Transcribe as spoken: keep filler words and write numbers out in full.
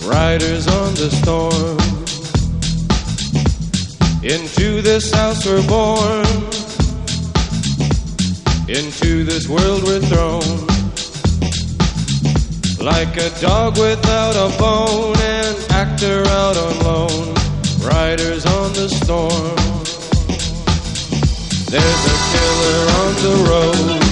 riders on the storm. Into this house we're born, into this world we're thrown, like a dog without a bone, an actor out on loan, riders on the storm. There's a killer on the road,